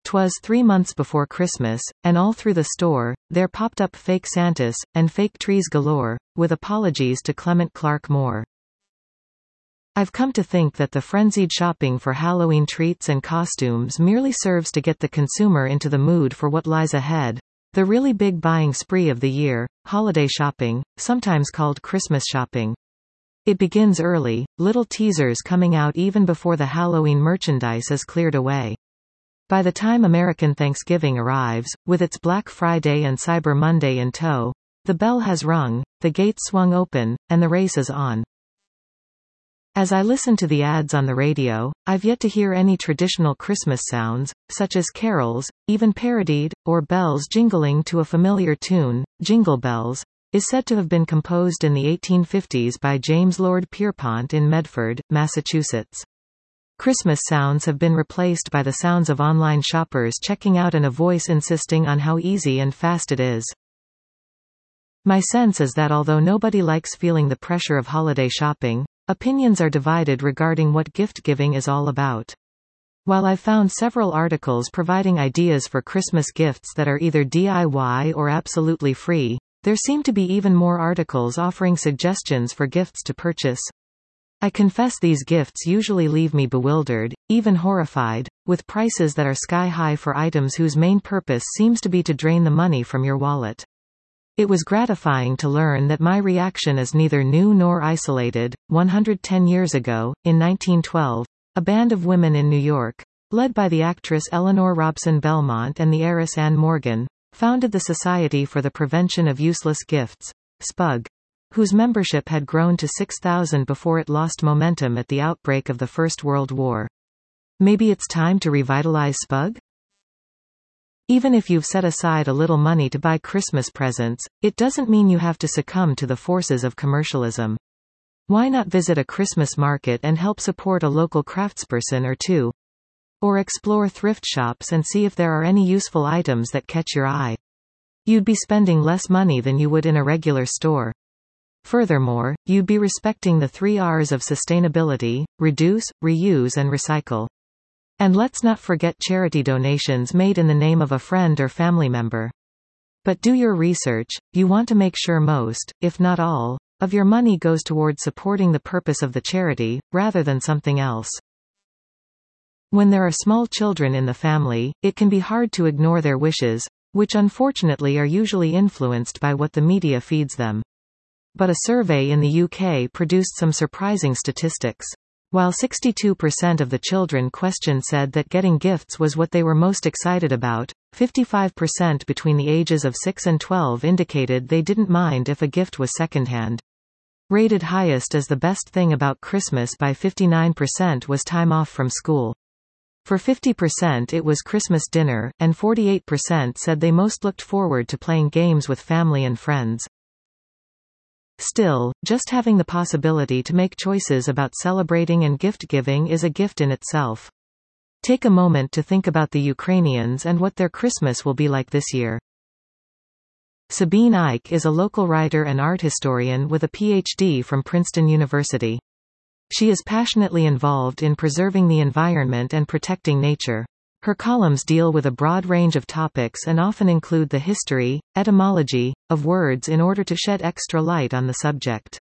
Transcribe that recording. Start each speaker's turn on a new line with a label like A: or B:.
A: 'Twas 3 months before Christmas, and all through the store, there popped up fake Santas, and fake trees galore, with apologies to Clement Clarke Moore. I've come to think that the frenzied shopping for Halloween treats and costumes merely serves to get the consumer into the mood for what lies ahead. The really big buying spree of the year, holiday shopping, sometimes called Christmas shopping. It begins early, little teasers coming out even before the Halloween merchandise is cleared away. By the time American Thanksgiving arrives, with its Black Friday and Cyber Monday in tow, the bell has rung, the gates swung open, and the race is on. As I listen to the ads on the radio, I've yet to hear any traditional Christmas sounds, such as carols, even parodied, or bells jingling to a familiar tune. Jingle Bells is said to have been composed in the 1850s by James Lord Pierpont in Medford, Massachusetts. Christmas sounds have been replaced by the sounds of online shoppers checking out and a voice insisting on how easy and fast it is. My sense is that although nobody likes feeling the pressure of holiday shopping, opinions are divided regarding what gift-giving is all about. While I've found several articles providing ideas for Christmas gifts that are either DIY or absolutely free, there seem to be even more articles offering suggestions for gifts to purchase. I confess these gifts usually leave me bewildered, even horrified, with prices that are sky-high for items whose main purpose seems to be to drain the money from your wallet. It was gratifying to learn that my reaction is neither new nor isolated. 110 years ago, in 1912, a band of women in New York, led by the actress Eleanor Robson Belmont and the heiress Anne Morgan, founded the Society for the Prevention of Useless Gifts, SPUG, whose membership had grown to 6,000 before it lost momentum at the outbreak of the First World War. Maybe it's time to revitalize SPUG? Even if you've set aside a little money to buy Christmas presents, it doesn't mean you have to succumb to the forces of commercialism. Why not visit a Christmas market and help support a local craftsperson or two? Or explore thrift shops and see if there are any useful items that catch your eye. You'd be spending less money than you would in a regular store. Furthermore, you'd be respecting the 3 R's of sustainability: reduce, reuse and recycle. And let's not forget charity donations made in the name of a friend or family member. But do your research. You want to make sure most, if not all, of your money goes toward supporting the purpose of the charity, rather than something else. When there are small children in the family, it can be hard to ignore their wishes, which unfortunately are usually influenced by what the media feeds them. But a survey in the UK produced some surprising statistics. While 62% of the children questioned said that getting gifts was what they were most excited about, 55% between the ages of 6 and 12 indicated they didn't mind if a gift was secondhand. Rated highest as the best thing about Christmas by 59% was time off from school. For 50% it was Christmas dinner, and 48% said they most looked forward to playing games with family and friends. Still, just having the possibility to make choices about celebrating and gift-giving is a gift in itself. Take a moment to think about the Ukrainians and what their Christmas will be like this year. Sabine Ike is a local writer and art historian with a PhD from Princeton University. She is passionately involved in preserving the environment and protecting nature. Her columns deal with a broad range of topics and often include the history, etymology, of words in order to shed extra light on the subject.